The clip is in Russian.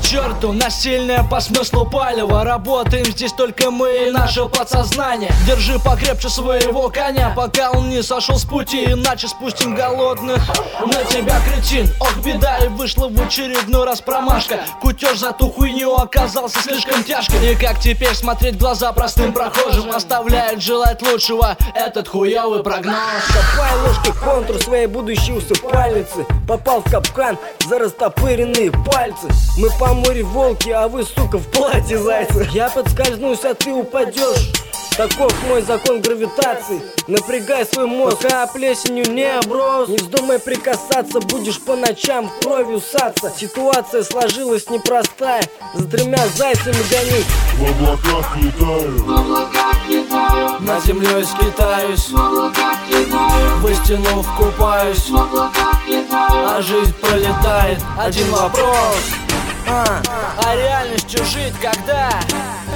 черту, насильное по смыслу палево. Работаем здесь только мы и наше подсознание. Держи покрепче своего коня, пока он не сошел с пути, иначе спустим голодных на тебя, кретин. Ох, беда, и вышла в очередной раз промашка. Кутеж за ту хуйню оказался слишком тяжкий. И как теперь смотреть в глаза простым прохожим? Оставляет желать лучшего этот хуёвый прогноз. Копай ложкой контур своей будущей усыпальницы. Попал в капкан за растопыренные пальцы. Мы по морю волки, а вы, сука, в платье зайцы. Я подскользнусь, а ты упадешь. Таков мой закон гравитации. Напрягай свой мозг, пока плесенью не оброс. Не вздумай прикасаться, будешь по ночам кровью ссаться. Ситуация сложилась непростая, за тремя зайцами гонюсь. В облаках летаю, над землей скитаюсь, в истину вкупаюсь, а жизнь пролетает. Один вопрос, а реальностью жить когда?